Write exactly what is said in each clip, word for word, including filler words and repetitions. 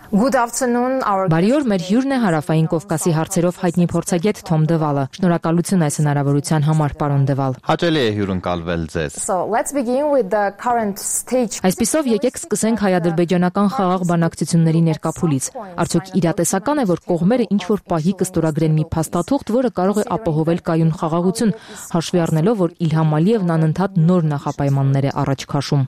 Good afternoon, our Բարի օր, մեր հյուրն է Հարավային Կովկասի հարցերով հայտնի փորձագետ Թոմ Դվալը։ Շնորհակալություն այս հնարավորության համար, պարոն Դվալ։ Հաճելի է հյուրընկալվել ձեզ։ So let's begin with the current stage. Այսպիսով եկեք սկսենք հայ-ադրբեջանական խաղաղ բանակցությունների ներկայփուլից։ Արդյոք իրատեսական է, որ կողմերը ինչ որ պահի կստորագրեն մի փաստաթուղթ, որը կարող է ապահովել կայուն խաղաղություն, հաշվի առնելով, որ Իլհամ Ալիևն անընդհատ նոր նախապայմաններ է առաջ քաշում։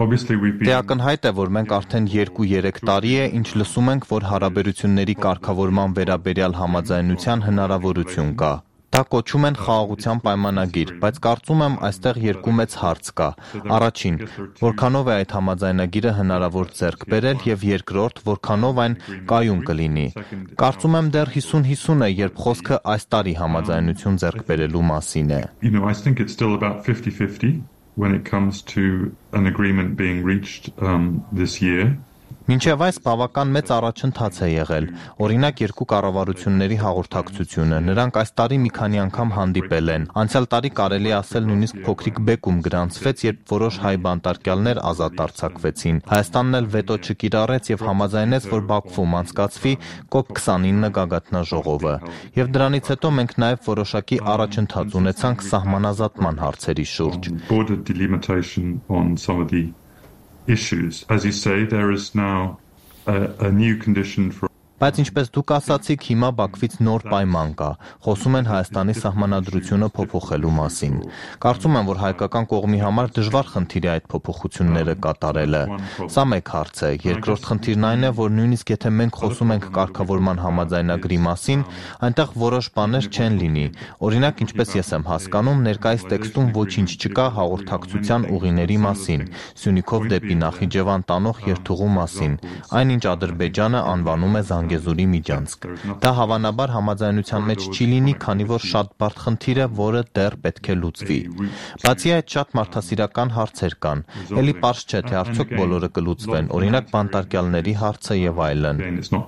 Դե ակնհայտ է, որ մենք արդեն երկու-երեք տարի է, ինչ լսում ենք, որ հարաբերությունների կարգավորման վերաբերյալ համաձայնության հնարավորություն կա։ Դա կոչում են խաղաղության պայմանագիր, բայց կարծում եմ այստեղ երկու մեծ հարց կա։ Առաջին, որքանով է այդ համաձայնագիրը հնարավոր ձեռք բերել, եւ երկրորդ, որքանով այն կայուն կլինի։ Կարծում եմ դեռ հիսուն հիսուն է, երբ խոսքը այս տարի համաձայնություն ձեռք բերելու մասին է։ You know, I think it's still about fifty fifty when it comes to an agreement being reached um, this year. Մինչև այս բավական մեծ առաջընթաց է եղել։ Օրինակ երկու կառավարությունների հաղորդակցությունը, նրանք այս տարի մի քանի անգամ հանդիպել են։ Անցյալ տարի կարելի է ասել նույնիսկ փոքրիկ բեկում գրանցվեց, երբ որոշ հայ բանտարկյալներ ազատ արձակվեցին։ Հայաստանն էլ վետո չկիրառեց եւ համաձայնեց, որ Բաքվում անցկացվի կոպ քսանինը գագաթնաժողովը։ Եվ դրանից հետո մենք նաեւ որոշակի առաջընթաց ունեցանք սահմանազատման հարցերի շուրջ։ Border delimitation on some of the issues. As you say, there is now a, a new condition for Բայց ինչպես դուք ասացիք, հիմա Բաքվից նոր պայման կա։ Խոսում են Հայաստանի սահմանադրությունը փոփոխելու մասին։ Կարծում եմ, որ հայկական կողմի համար դժվար խնդիր է այդ փոփոխությունները կատարելը։ Սա մեկ հարց է։ Երկրորդ խնդիրն այն է, որ նույնիսկ եթե մենք խոսում ենք կարգավորման համաձայնագրի մասին, այնտեղ որոշ բաներ չեն լինի։ Օրինակ, ինչպես ես եմ հասկանում, ներկայիս տեքստում ոչինչ չկա հաղորդակցության ուղիների մասին, Սյունիքով դեպի Նախիջևան տանող երթուղու մասին, այնինչ Ադրբեջանը անվանում է Զանգեզուրի միջանցք։ Դա հավանաբար համաձայնության մեջ չի լինի, քանի որ շատ բարդ խնդիր է, որը դեռ պետք է լուծվի։ Բացի այդ, շատ մարդասիրական հարցեր կան։ Էլի պարզ չէ, թե արդյոք բոլորը կլուծվեն, օրինակ բանտարկյալների հարցը եւ այլն։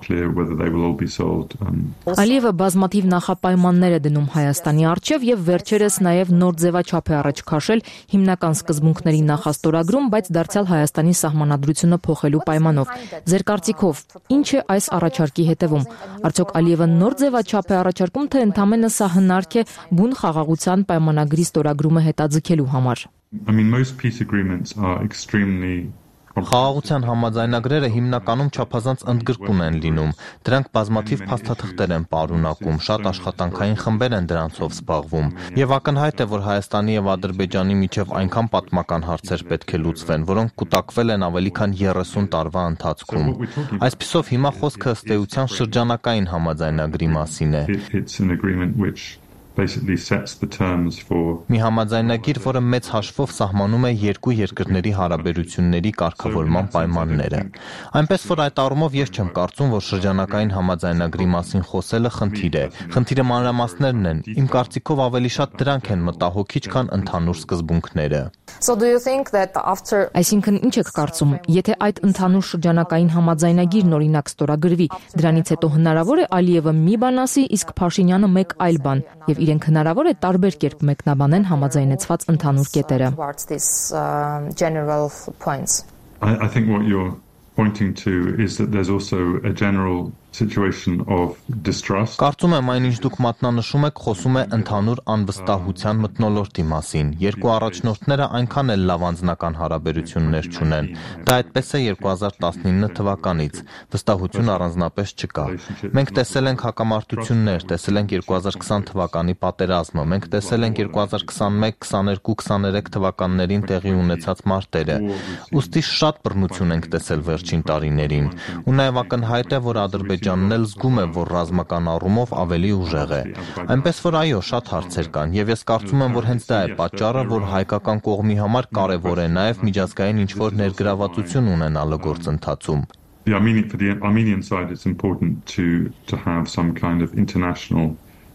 Ալիևը բազմաթիվ նախապայմաններ է դնում Հայաստանի առջև եւ վերջերս նաեւ նոր ձևաչափ է առաջ քաշել հիմնական սկզբունքների նախաստորագրում, բայց դարձյալ Հայաստանի սահմանադրությունը փոխելու պայմանով։ Ձեր կարծիքով, ինչ է այս առաջարկի հետևում։ Արդյոք Ալիևը նոր ձևաչափ է առաջարկում, թե ընդամենը սա հնարք է բուն խաղաղության պայմանագրի ստորագրումը հետաձգելու համար։ I mean, most peace agreements are extremely Խաղաղության համաձայնագրերը հիմնականում չափազանց ընդգրկուն են լինում։ Դրանք բազմաթիվ փաստաթղթեր են պարունակում, շատ աշխատանքային խմբեր են դրանցով զբաղվում։ Եվ ակնհայտ է, որ Հայաստանի եւ Ադրբեջանի միջև այնքան պատմական հարցեր պետք է լուծվեն, որոնք կուտակվել են ավելի քան երեսուն տարվա ընթացքում։ Այսպիսով հիմա խոսքը ըստ էության շրջանակային համաձայնագրի մասին է։ it's an agreement which basically sets the terms for Մի համաձայնագիր, որը մեծ հաշվով սահմանում է երկու երկրների հարաբերությունների կարգավորման պայմանները։ Այնպես որ այդ առումով ես չեմ կարծում, որ շրջանակային համաձայնագրի մասին խոսելը խնդիր է։ Խնդիրը մանրամասներն են։ Իմ կարծիքով ավելի շատ դրանք են մտահոգիչ, քան ընդհանուր սկզբունքները։ So do you think that after Այսինքն ինչ եք կարծում, եթե այդ ընդհանուր շրջանակային համաձայնագիրն օրինակ ստորագրվի, դրանից հետո հնարավոր է Ալիևը մի բան ասի, իսկ Փաշինյանը մեկ այլ բան, եւ իրենք հնարավոր է տարբեր կերպ մեկնաբանեն համաձայնեցված ընդհանուր կետերը։ towards these uh, general points? I, I think what you're pointing to is that there's also a general situation of distrust. Կարծում եմ այն, ինչ դուք մատնանշում եք, խոսում է ընդհանուր անվստահության մթնոլորտի մասին։ Երկու առաջնորդները այնքան էլ լավ անձնական հարաբերություններ չունեն։ Դա այդպես է երկու հազար տասնինը թվականից։ Վստահություն առանձնապես չկա։ Մենք տեսել ենք հակամարտություններ, տեսել ենք երկու հազար քսան թվականի պատերազմը, մենք տեսել ենք երկու հազար քսանմեկ, քսաներկու, քսաներեք թվականներին տեղի ունեցած մարտերը։ Ուստի շատ բռնություն ենք տեսել վերջին տարիներին։ Ու նաև ակնհայտ է, որ Ադրբեջանն էլ զգում է, որ ռազմական առումով ավելի ուժեղ է։ Այնպես որ այո, շատ հարցեր կան, եւ ես կարծում եմ, որ հենց դա է պատճառը, որ հայկական կողմի համար կարեւոր է նաեւ միջազգային ինչ-որ ներգրավվածություն ունենալը գործընթացում։ The Armenian, for the Armenian side, it's important to to have some kind of international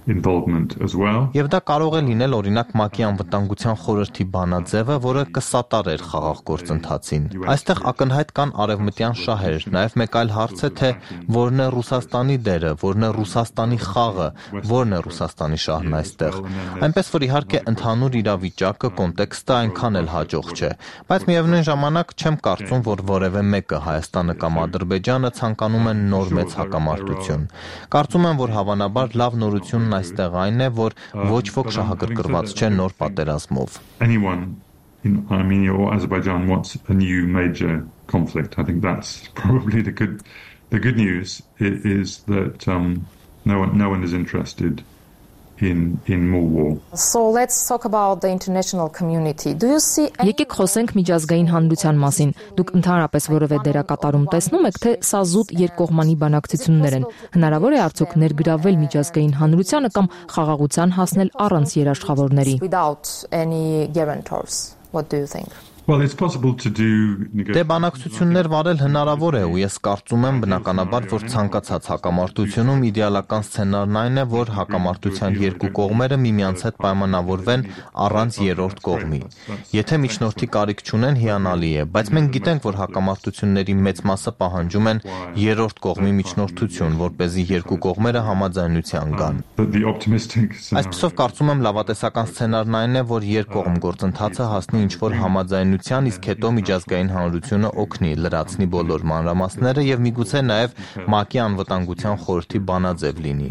involvement as well. Եվ դա կարող է լինել օրինակ ՄԱԿ-ի անվտանգության խորհրդի բանաձևը, որը կսատարեր խաղաղ գործընթացին։ Այստեղ ակնհայտ կան արևմտյան շահեր, նաև մեկ այլ հարց է, թե որն է Ռուսաստանի դերը, որն է Ռուսաստանի խաղը, որն է Ռուսաստանի շահն այստեղ։ Այնպես որ իհարկե ընդհանուր իրավիճակը, կոնտեքստը այնքան էլ հաջող չէ, բայց միևնույն ժամանակ չեմ կարծում, որ որևէ մեկը Հայաստանը կամ Ադրբեջանը ցանկանում են նոր մեծ հակամարտություն։ Կարծում եմ, որ հավանաբար լավ նորությունն այստեղ այն է, որ ոչ ոք շահագրգռված չէ նոր պատերազմով։ Anyone in Armenia or Azerbaijan wants a new major conflict. I think that's probably the good the good news is that um, no one no one is interested in in more war. So let's talk about the international community. Do you see any... Եկեք խոսենք միջազգային հանրության մասին։ Դուք ընդհանրապես որևէ դերակատարում տեսնում եք, թե սա զուտ երկկողմանի բանակցություններ են։ Հնարավոր է արդյոք ներգրավել միջազգային հանրությանը կամ խաղաղության հասնել առանց երաշխավորների։ Without any guarantors. What do you think? Well, it's possible to do Դե բանակցություններ վարել հնարավոր է ու ես կարծում եմ բնականաբար, որ ցանկացած հակամարտությունում իդեալական սցենարն այն է, որ հակամարտության երկու կողմերը միմյանց հետ պայմանավորվեն առանց երրորդ կողմի։ Եթե միջնորդի կարիք չունեն, հիանալի է, բայց մենք գիտենք, որ հակամարտությունների մեծ մասը պահանջում են երրորդ կողմի միջնորդություն, որպեսզի երկու կողմերը համաձայնության գան։ Այսպիսով կարծում եմ լավատեսական սցենարն այն է, որ երկկողմ գործընթացը հասնի ինչ-որ համաձայնության, իսկ հետո միջազգային հանրությունը օգնի լրացնի բոլոր մանրամասները եւ միգուցե նաեւ ՄԱԿ-ի անվտանգության խորհրդի բանաձև լինի։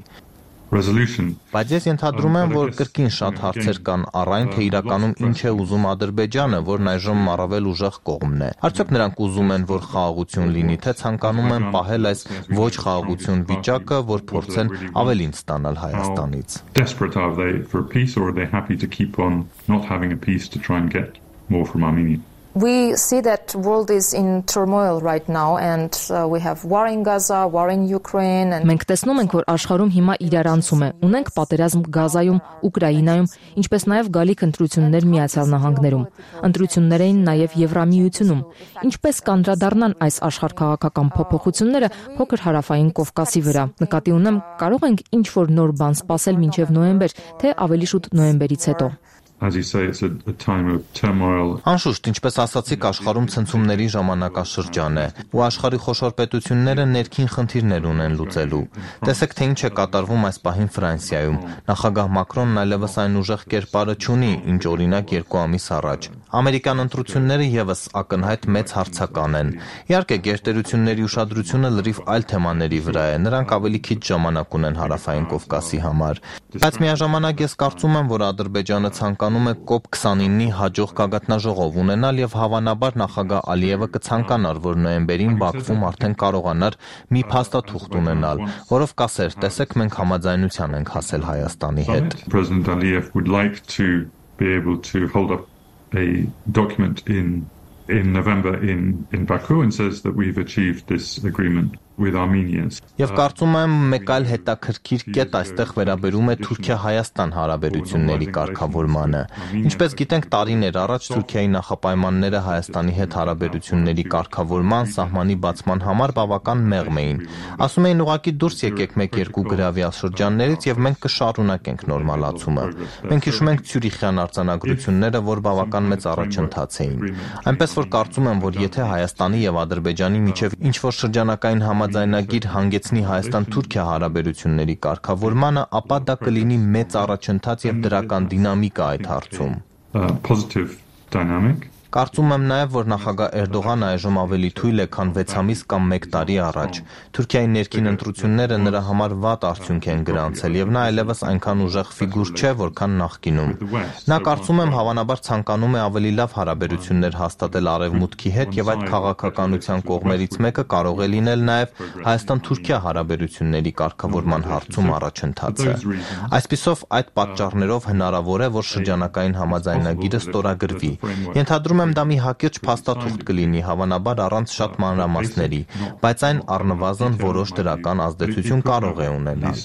Բայց ես ենթադրում եմ, որ կրկին շատ հարցեր կան առայն, թե իրականում ինչ է ուզում Ադրբեջանը, որն այժմ առավել ուժեղ կողմն է։ Արդյոք նրանք ուզում են, որ խաղաղություն լինի, թե ցանկանում են պահել այս ոչ խաղաղություն վիճակը, որ փորձեն ավելին ստանալ Հայաստանից։ Desperate are they for peace or are they happy to keep on not having a peace to try and get more from Armenia? We see that world is in turmoil right now and uh, we have war in Gaza, war in Ukraine and Մենք տեսնում ենք, որ աշխարհում հիմա իրարանցում է։ Ունենք պատերազմ Գազայում, Ուկրաինայում, ինչպես նաև գալիք ընտրություններ Միացյալ Նահանգներում։ Ընտրություններ էին նաև Եվրամիությունում։ Ինչպես կանդրադառնան այս աշխարհքաղաքական փոփոխությունները փոքր հարավային Կովկասի վրա։ Նկատի ունեմ, կարող ենք ինչ-որ նոր բան սպասել մինչև նոյեմբեր, թե ավելի շուտ նոյեմբերից հետո։ As you say, it's a, a time of turmoil. Անշուշտ, ինչպես ասացիք, աշխարհում ցնցումների ժամանակաշրջան է, ու աշխարհի խոշոր պետությունները ներքին խնդիրներ ունեն լուծելու։ Տեսեք, թե ինչ է կատարվում այս պահին Ֆրանսիայում։ Նախագահ Մակրոնն այլևս այն ուժեղ կերպարը չունի, ինչ օրինակ երկու ամիս առաջ։ Ամերիկյան ընտրությունները եւս ակնհայտ մեծ հարցական են։ Իհարկե, գերտերությունների ուշադրությունը լրիվ այլ թեմաների վրա է։ Նրանք ավելի քիչ ժամանակ ունեն հարավային Կովկասի համար։ Բայց միաժամանակ ես կարծում եմ, որ Ադրբեջանը ցանկանում է կոպ քսանինի հաջող գագաթնաժողով ունենալ եւ հավանաբար նախագահ Ալիևը կցանկանար, որ նոյեմբերին Բաքվում արդեն կարողանար մի փաստաթուղթ ունենալ, որով կասեր, տեսեք, մենք համաձայնության ենք հասել Հայաստանի հետ։ President Aliyev would like to be able to hold up a document in in November in in Baku and says that we've achieved this agreement with Armenians. Եվ կարծում եմ մեկ այլ հետաքրքիր կետ այստեղ վերաբերում է Թուրքիա-Հայաստան հարաբերությունների կարգավորմանը։ Ինչպես գիտենք, տարիներ առաջ Թուրքիայի նախապայմանները Հայաստանի հետ հարաբերությունների կարգավորման, սահմանի բացման համար բավական մեղմ էին։ Ասում էին ուղղակի դուրս եկեք մեկ-երկու գրավյալ շրջաններից եւ մենք կշարունակենք նորմալացումը։ Մենք հիշում ենք Ցյուրիխյան արձանագրությունները, որ բավական մեծ առաջընթաց էին։ Այնպես որ կարծում եմ, որ եթե Հայաստանի եւ Ադրբեջանի միջև ինչ-որ շրջանակային համաձայնագիր հանգեցնի Հայաստան-Թուրքիա հարաբերությունների կարգավորմանը, ապա դա կլինի մեծ առաջընթաց եւ դրական դինամիկա այդ հարցում։ Positive dynamic. Կարծում եմ նաև, որ նախագահ Էրդողանը այժմ ավելի թույլ է, քան վեց ամիս կամ մեկ տարի առաջ։ Թուրքիայի ներքին ընտրությունները նրա համար վատ արդյունք են գրանցել եւ նա այլևս այնքան ուժեղ ֆիգուր չէ, որքան նախկինում։ Նա կարծում եմ հավանաբար ցանկանում է ավելի լավ հարաբերություններ հաստատել Արևմուտքի հետ եւ այդ քաղաքականության կողմերից մեկը կարող է լինել նաև Հայաստան-Թուրքիա հարաբերությունների կարգավորման հարցում առաջընթացը։ Այսպիսով այդ պատճառներով հնարավոր է, որ շրջանակային համաձայնագիրը ստորագրվի։ Ենթադրում եմ դա մի հակիրճ փաստաթուղթ կլինի, հավանաբար առանց շատ մանրամասների, բայց այն առնվազն որոշ դրական ազդեցություն կարող է ունենալ։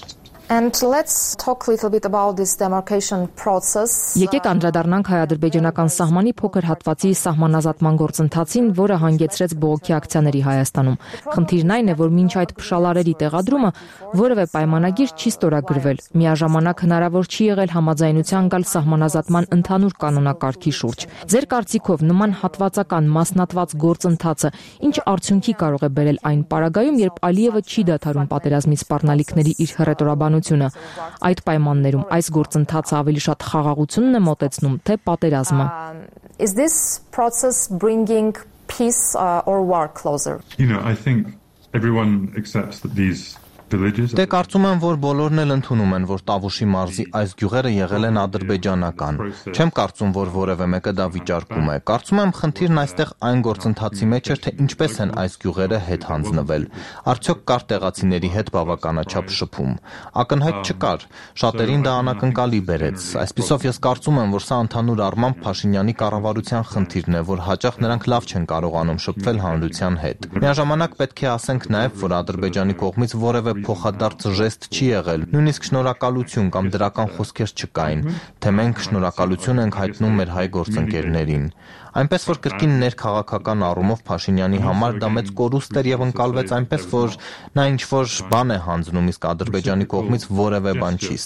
And let's talk a little bit about this demarcation process. Եկեք անդրադառնանք հայ-ադրբեջանական սահմանի փոքր հատվածի սահմանազատման գործընթացին, որը հանգեցրեց բողոքի ակցիաների Հայաստանում։ Խնդիրն այն է, որ մինչ այդ փշալարերի տեղադրումը որևէ պայմանագիր չի ստորագրվել։ Միաժամանակ հնարավոր չի եղել համաձայնության գալ սահմանազատման ընդհանուր կանոնակարգի շուրջ։ Ձեր կարծիքով նման հատվածական մասնատված գործընթացը ինչ արդյունքի կարող է բերել այն պարագայում, երբ Ալիևը չի դադարում պատերազմից սպառնալիքների իր հռետորաբանությունը։ Այդ պայմաններում այս գործընթացը ավելի շատ խաղաղությունն է մոտեցնում, թե պատերազմը։ Is this process bringing peace uh, or war closer? You know, I think everyone accepts that these villages. Դե կարծում եմ, որ բոլորն էլ ընդունում են, որ Տավուշի մարզի այս գյուղերը եղել են ադրբեջանական։ Չեմ կարծում, որ որևէ մեկը դա վիճարկում է։ Կարծում եմ, խնդիրն այստեղ այն գործընթացի մեջ էր, թե ինչպես են այս գյուղերը հետ հանձնվել։ Արդյոք կար տեղացիների հետ բավականաչափ շփում։ Ակնհայտ չկար։ Շատերին դա անակնկալի բերեց։ Այսպիսով ես կարծում եմ, որ սա ընդհանուր առմամբ Փաշինյանի կառավարության խնդիրն է, որ հաճախ նրանք լավ չեն կարողանում շփվել հանրության հետ։ Միաժամանակ պետք է ասենք նաև, որ Ադրբեջանի կողմից որևէ փոխադարձ ժեստ չի եղել, նույնիսկ շնորհակալություն կամ դրական խոսքեր չկային, թե մենք շնորհակալություն ենք հայտնում մեր հայ գործընկերներին։ Այնպես որ կրկին ներքաղաքական առումով Փաշինյանի համար դա մեծ կորուստ էր եւ ընկալվեց այնպես, որ նա ինչ-որ բան է հանձնում, իսկ Ադրբեջանի կողմից որևէ բան չի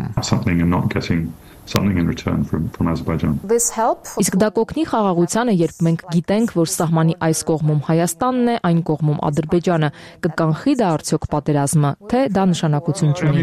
ստանում։ Something in return from, from Azerbaijan. This help? Իսկ դա կօգնի խաղաղությանը, երբ մենք գիտենք, որ սահմանի այս կողմում Հայաստանն է, այն կողմում Ադրբեջանը, կկանխի դա արդյոք պատերազմը, թե դա նշանակություն չունի։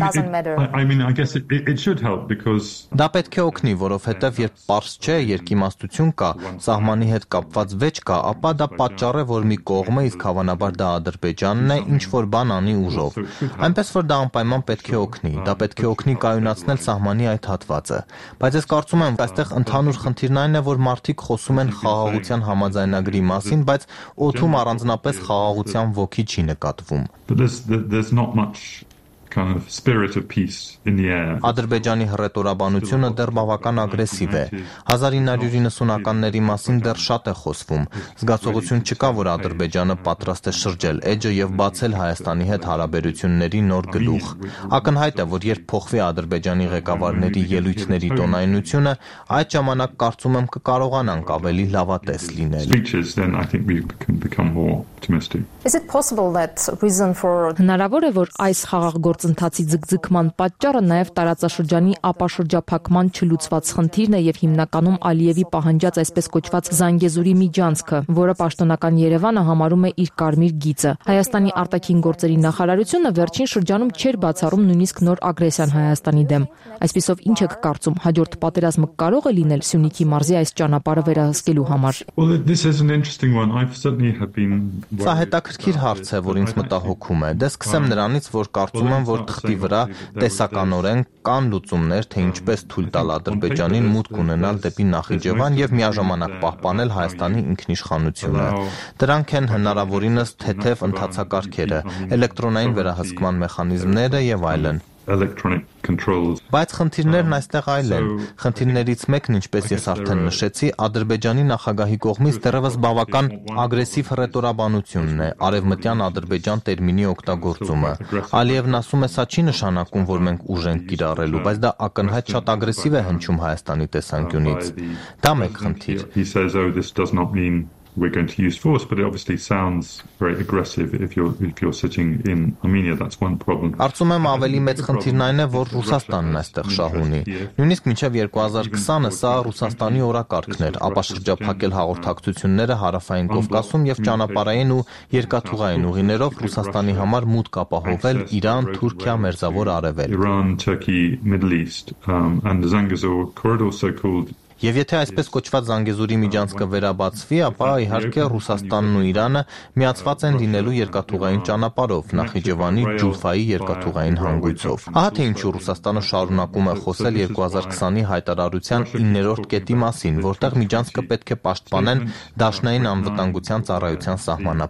I mean, I guess it, it, it should help because Դա պետք է օգնի, որովհետև երբ պարզ չէ, երկիմաստություն կա, սահմանի հետ կապված վեճ կա, ապա դա պատճառ է, որ մի կողմը, իսկ հավանաբար դա Ադրբեջանն է, ինչ որ բան անի ուժով։ Այնպես որ դա անպայման պետք է օգնի, դա պետք է օգնի կայունացնել սահմանի այդ հատվածը։ Բայց ես կարծում եմ, այստեղ ընդհանուր խնդիրն այն է, որ մարդիկ խոսում են խաղաղության համաձայնագրի մասին, բայց օդում առանձնապես խաղաղության ոգի չի նկատվում։ but there's there's not much kind of spirit of peace in the air. Ադրբեջանի հռետորաբանությունը դեռ բավական ագրեսիվ է։ հազար ինը հարյուր իննսունականների մասին դեռ շատ է խոսվում։ Զգացողություն չկա, որ Ադրբեջանը պատրաստ է շրջել էջը եւ բացել Հայաստանի հետ հարաբերությունների նոր գլուխ։ Ակնհայտ է, որ երբ փոխվի Ադրբեջանի ղեկավարների ելույթների տոնայնությունը, այդ ժամանակ կարծում եմ կկարողանանք ավելի լավատես լինել։ Speeches, then I think we can become more optimistic. Is it possible that reason for Հնարավոր է, որ այս խաղաղ գործընթացի ձգձգման պատճառը նաև տարածաշրջանի ապաշրջափակման չլուծված խնդիրն է եւ հիմնականում Ալիևի պահանջած այսպես կոչված Զանգեզուրի միջանցքը, որը պաշտոնական Երևանը համարում է իր կարմիր գիծը։ Հայաստանի արտաքին գործերի նախարարությունը վերջին շրջանում չէր բացառում նույնիսկ նոր ագրեսիան Հայաստանի դեմ։ Այսպիսով ինչ եք կարծում, հաջորդ պատերազմը կարող է լինել Սյունիքի մարզի այս ճանապարհը վերահսկելու համար։ Well, this is an interesting one. I've certainly have been Սա հետաքրքիր հարց է, որ ինձ մտահոգում է։ Դե սկսեմ նրանից, որ կարծում եմ, որ թղթի վրա տեսականորեն կան լուծումներ, թե ինչպես թույլ տալ Ադրբեջանին մուտք ունենալ դեպի Նախիջևան եւ միաժամանակ պահպանել Հայաստանի ինքնիշխանությունը։ Դրանք են հնարավորինս թեթև ընթացակարգերը, էլեկտրոնային վերահսկման մեխանիզմները եւ այլն։ electronic controls. Բայց խնդիրներն այստեղ այլ են։ Խնդիրներից մեկն, ինչպես ես արդեն նշեցի, Ադրբեջանի նախագահի կողմից դեռևս բավական ագրեսիվ հռետորաբանությունն է, արևմտյան Ադրբեջան տերմինի օգտագործումը։ Ալիևն ասում է, սա չի նշանակում, որ մենք ուժ ենք կիրառելու, բայց դա ակնհայտ շատ ագրեսիվ է հնչում Հայաստանի տեսանկյունից։ Դա մեկ խնդիր։ He says, oh, this does not mean we're going to use force, but it obviously sounds very aggressive if you're if you're sitting in Armenia. That's one problem. Կարծում եմ ավելի մեծ խնդիրն այն է, որ Ռուսաստանն այստեղ շահ ունի։ Նույնիսկ մինչև երկու հազար քսանը սա Ռուսաստանի օրակարգն էր, ապաշրջափակել հաղորդակցությունները Հարավային Կովկասում եւ ճանապարհային ու երկաթուղային ուղիներով Ռուսաստանի համար մուտք ապահովել Իրան, Թուրքիա, Մերձավոր Արևելք։ Iran, Turkey, Middle East, um, and the Zangezur corridor, so-called. Եվ եթե այսպես կոչված Զանգեզուրի միջանցքը վերաբացվի, ապա իհարկե Ռուսաստանն ու Իրանը միացված են լինելու երկաթուղային ճանապարհով, Նախիջևանի Ջուլֆայի երկաթուղային հանգույցով։ Ահա թե ինչու Ռուսաստանը շարունակում է խոսել երկու հազար քսանի հայտարարության իններորդ կետի մասին, որտեղ միջանցքը պետք է պաշտպանեն Դաշնային անվտանգության ծառայության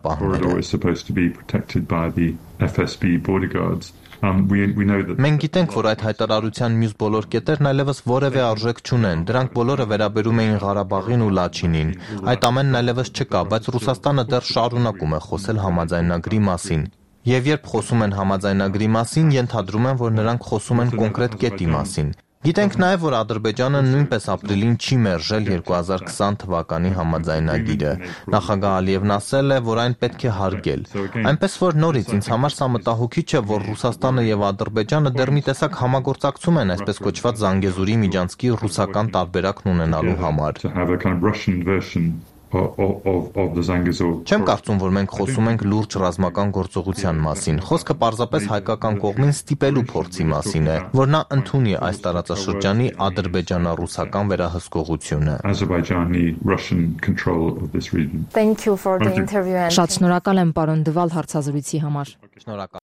սահմանապահները։ Um, we, we know that Մենք գիտենք, որ այդ հայտարարության մյուս բոլոր կետերն այլևս որևէ արժեք չունեն։ Դրանք բոլորը վերաբերում էին Ղարաբաղին ու Լաչինին։ Այդ ամենն այլևս չկա, բայց Ռուսաստանը դեռ շարունակում է խոսել համաձայնագրի մասին։ Եվ երբ խոսում են համաձայնագրի մասին, ենթադրում են, որ նրանք խոսում են կոնկրետ կետի մասին։ Գիտենք նաև, որ Ադրբեջանը նույնպես ապրիլին չի մերժել երկու հազար քսան թվականի համաձայնագիրը։ Նախագահ Ալիևն ասել է, որ այն պետք է հարգել։ Այնպես որ նորից ինձ համար սա մտահոգիչ է, որ Ռուսաստանը եւ Ադրբեջանը դեռ մի տեսակ համագործակցում են այսպես կոչված Զանգեզուրի միջանցքի ռուսական տարբերակն ունենալու համար։ Չեմ կարծում, որ մենք խոսում ենք լուրջ ռազմական գործողության մասին։ Խոսքը պարզապես հայկական կողմին ստիպելու փորձի մասին է, որ նա ընդունի այս տարածաշրջանի ադրբեջանա-ռուսական վերահսկողությունը։ Thank you for the interview and Շատ շնորհակալ եմ պարոն Դվալ հարցազրույցի համար։ Շնորհակալ